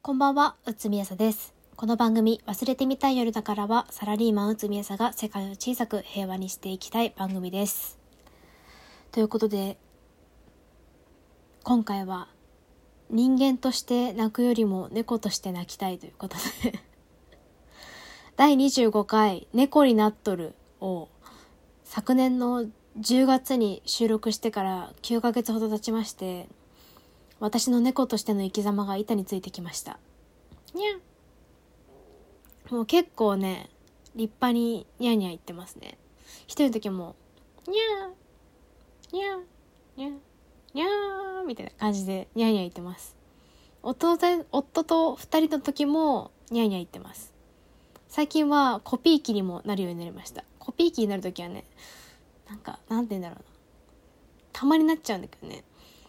こんばんは、内海あさです。この番組、忘れてみたい夜だからは、サラリーマン内海あさが世界を小さく平和にしていきたい番組です。ということで、今回は、人間として泣くよりも猫として泣きたいということで、第25回、猫になっとるを、昨年の10月に収録してから9ヶ月ほど経ちまして、私の猫としての生き様が板についてきました。にゃん。もう結構ね、立派にニャーニャー言ってますね。一人の時も、にゃー、にゃー、にゃー、にゃーみたいな感じでニャーニャー言ってます。夫と二人の時もニャーニャー言ってます。最近はコピー機にもなるようになりました。コピー機になる時はね、なんて言うんだろうな。たまになっちゃうんだけどね。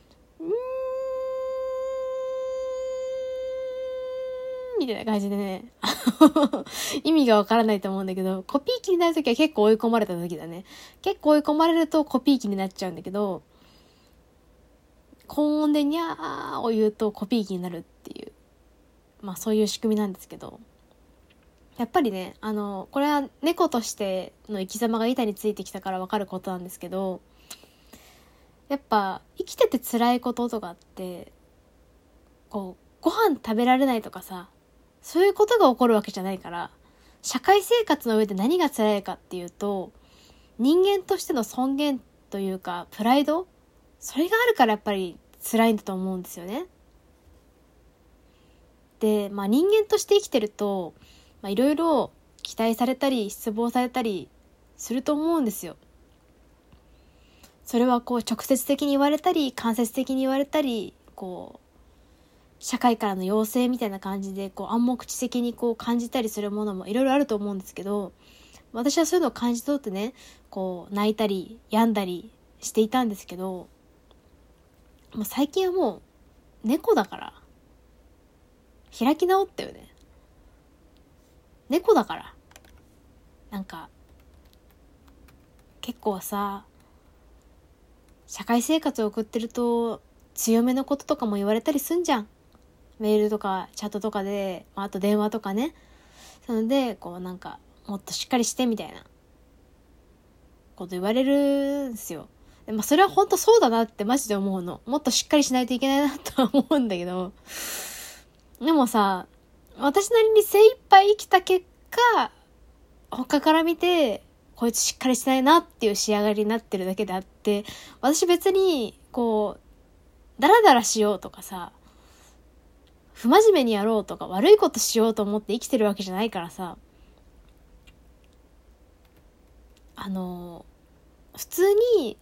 みたいな感じでね意味がわからないと思うんだけど、コピー機になるときは結構追い込まれた時だね。結構追い込まれるとコピー機になっちゃうんだけど、高音でニャーを言うとコピー機になるっていう、そういう仕組みなんですけど、やっぱりね、これは猫としての生き様が板についてきたからわかることなんですけど、やっぱ生きてて辛いこととかって、ご飯食べられないとかさ、そういうことが起こるわけじゃないから、社会生活の上で何が辛いかっていうと、人間としての尊厳というか、プライド、それがあるからやっぱり辛いんだと思うんですよね。で、人間として生きてると、いろいろ期待されたり、失望されたりすると思うんですよ。それは直接的に言われたり、間接的に言われたり、社会からの要請みたいな感じで暗黙知的に感じたりするものもいろいろあると思うんですけど、私はそういうのを感じ取ってね、泣いたり病んだりしていたんですけど、もう最近はもう猫だから開き直ったよね。猫だから結構さ、社会生活を送ってると強めのこととかも言われたりすんじゃん。メールとかチャットとかで、あと電話とかね。そので、もっとしっかりしてみたいなこと言われるんですよ。で、それは本当そうだなってマジで思うの。もっとしっかりしないといけないなとは思うんだけど。でもさ、私なりに精一杯生きた結果、他から見て、こいつしっかりしてないなっていう仕上がりになってるだけであって、私別に、ダラダラしようとかさ、不真面目にやろうとか悪いことしようと思って生きてるわけじゃないからさ、普通に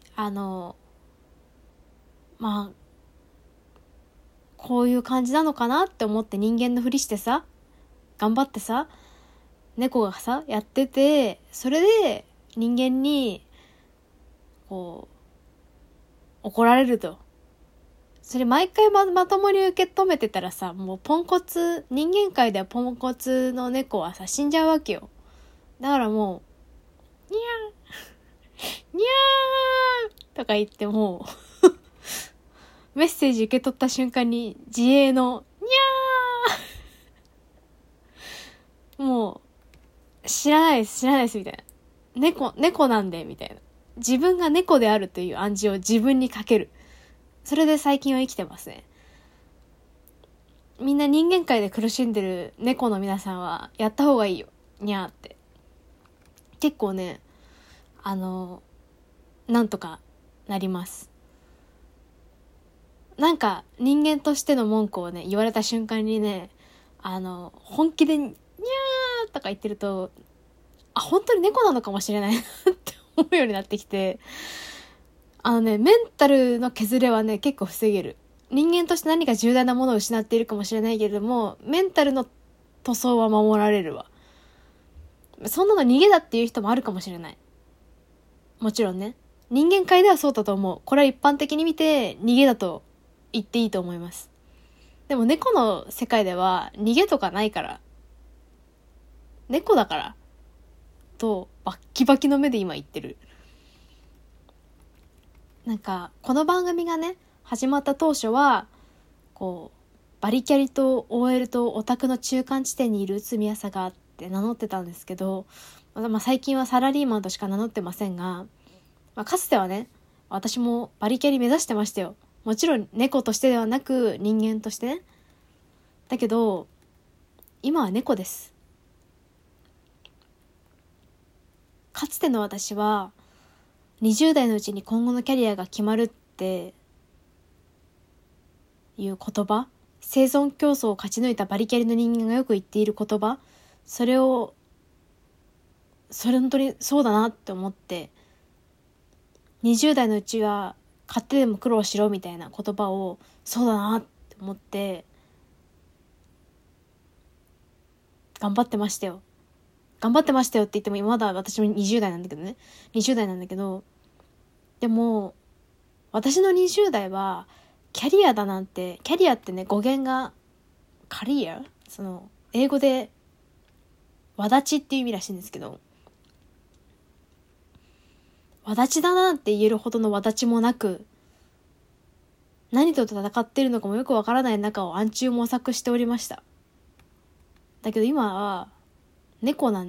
こういう感じなのかなって思って人間のふりしてさ、頑張ってさ、猫がさやってて、それで人間に怒られると、それ毎回まともに受け止めてたらさ、もう人間界ではポンコツの猫はさ死んじゃうわけよ。だからもうにゃーにゃーとか言ってもメッセージ受け取った瞬間に自衛のにゃーもう知らないですみたいな、猫なんでみたいな、自分が猫であるという暗示を自分にかける。それで最近は生きてますね。みんな人間界で苦しんでる猫の皆さんはやった方がいいよ、にゃーって。結構ね、なんとかなります。人間としての文句をね言われた瞬間にね、本気でにゃーとか言ってると、本当に猫なのかもしれないなって思うようになってきて、メンタルの削れはね結構防げる。人間として何か重大なものを失っているかもしれないけれども、メンタルの塗装は守られるわ。そんなの逃げだっていう人もあるかもしれない。もちろんね、人間界ではそうだと思う。これは一般的に見て逃げだと言っていいと思います。でも猫の世界では逃げとかないから、猫だからとバッキバキの目で今言ってる。この番組がね始まった当初はババリキャリと OL とオタクの中間地点にいる内海朝がって名乗ってたんですけど、最近はサラリーマンとしか名乗ってませんが、かつてはね、私もバリキャリ目指してましたよ。もちろん猫としてではなく人間としてね。だけど今は猫です。かつての私は20代のうちに今後のキャリアが決まるっていう言葉、生存競争を勝ち抜いたバリキャリの人間がよく言っている言葉、それ本当にそうだなって思って、20代のうちは買ってでも苦労しろみたいな言葉をそうだなって思って頑張ってましたよって言ってもまだ私も20代なんだけどね、20代なんだけど、でも私の20代はキャリアだなんて、キャリアってね、語源がカリア、英語でわだちっていう意味らしいんですけど、わだちだなって言えるほどのわだちもなく、何と戦ってるのかもよくわからない中を暗中模索しておりました。だけど今は猫です。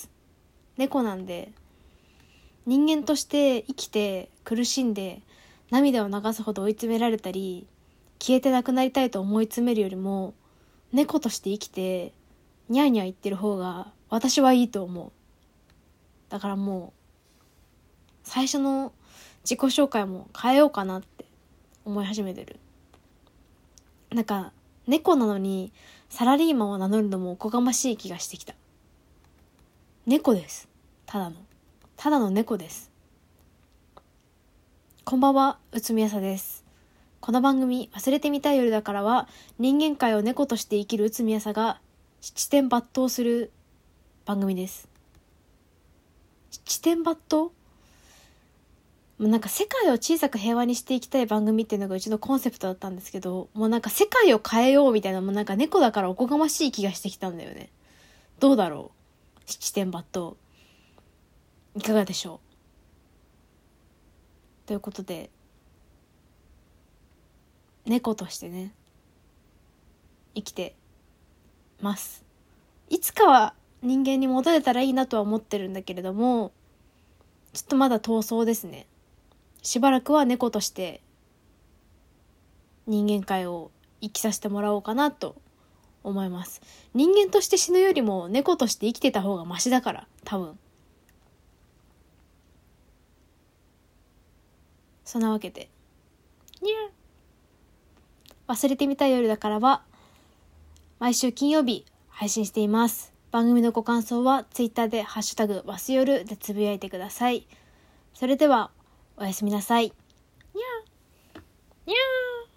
猫なんで、人間として生きて苦しんで涙を流すほど追い詰められたり、消えてなくなりたいと思い詰めるよりも、猫として生きてニャーニャー言ってる方が私はいいと思う。だからもう最初の自己紹介も変えようかなって思い始めてる。なんか猫なのにサラリーマンを名乗るのもおこがましい気がしてきた。猫です。ただの猫です。こんばんは、内海朝です。この番組忘れてみたい夜だからは、人間界を猫として生きる内海朝が七点抜刀する番組です。七点抜刀？なんか世界を小さく平和にしていきたい番組っていうのがうちのコンセプトだったんですけど、もうなんか世界を変えようみたいな、もうなんか猫だからおこがましい気がしてきたんだよね。どうだろう、七点抜刀いかがでしょう。ということで、猫としてね生きてます。いつかは人間に戻れたらいいなとは思ってるんだけれども、ちょっとまだ闘争ですね。しばらくは猫として人間界を生きさせてもらおうかなと思います。人間として死ぬよりも猫として生きてた方がマシだから、多分。そんなわけで、忘れてみたい夜だからは毎週金曜日配信しています。番組のご感想はツイッターでハッシュタグわすよるでつぶやいてください。それではおやすみなさい。にゃー